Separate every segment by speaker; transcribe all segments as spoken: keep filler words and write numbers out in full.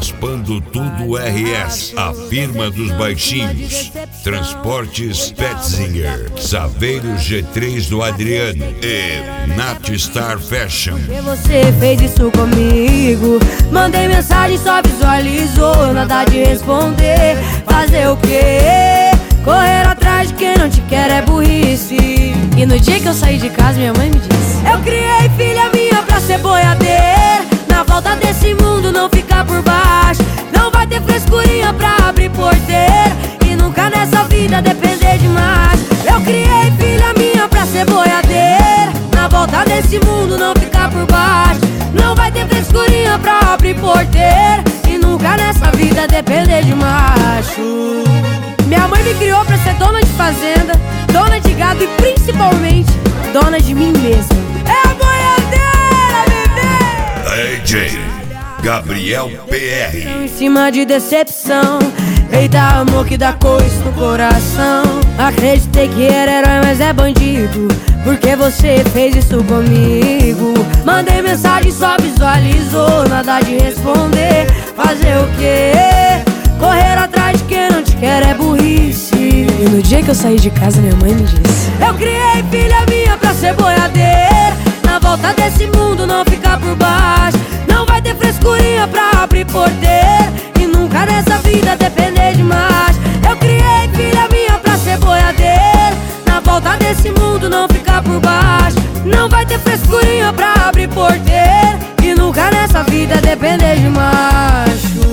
Speaker 1: Raspando Tudo R S, a firma dos baixinhos. Transportes Petzinger, Saveiro G três do Adriano e Natstar Fashion.
Speaker 2: Porque você fez isso comigo. Mandei mensagem, só visualizou. Nada de responder. Fazer o quê? Correr atrás de quem não te quer é burrice. E no dia que eu saí de casa, minha mãe me disse: eu criei filha minha pra ser boiadeira. Na volta desse mundo não ficar por baixo. Não vai ter frescurinha pra abrir porteira. E nunca nessa vida depender de mais. Eu criei filha minha pra ser boiadeira. Na volta desse mundo não ficar por baixo. Não vai ter frescurinha pra abrir porteira. E nunca nessa vida depender de macho. Minha mãe me criou pra ser dona de fazenda, dona de gado e principalmente dona de mim mesma. É a boiadeira, bebê!
Speaker 1: D J Gabriel P R.
Speaker 2: Em cima de decepção. Eita, amor que dá coisa no coração. Acreditei que era herói, mas é bandido. Porque você fez isso comigo. Mandei mensagem, só visualizou. Nada de responder. Fazer o quê? Correr atrás de quem não te quer é burrice. E no dia que eu saí de casa, minha mãe me disse: eu criei filha minha pra ser boiadeira. Na volta desse mundo não ficar por baixo. Não vai ter frescurinha pra abrir porteira. E nunca nessa vida depender de mais. Eu criei filha minha pra ser boiadeira. Na volta desse mundo não ficar por baixo. Não vai ter frescurinha pra abrir porteira. E nunca nessa vida depender de macho.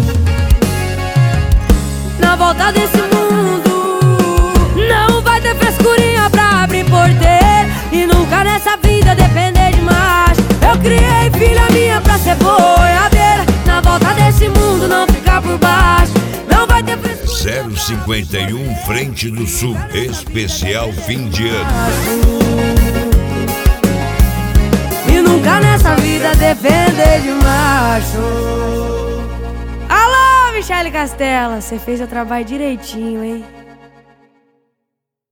Speaker 2: Na volta desse mundo não vai ter frescurinha pra abrir porteira. E nunca nessa vida depender de macho. Eu criei filha minha pra ser boiadeira. Na volta desse mundo não ficar por baixo. Não vai ter frescurinha.
Speaker 1: zero cinquenta e um Frente do Sul, especial fim de ano.
Speaker 2: E nunca nessa vida depender de macho. Alô, Michele Castela, você fez seu trabalho direitinho, hein?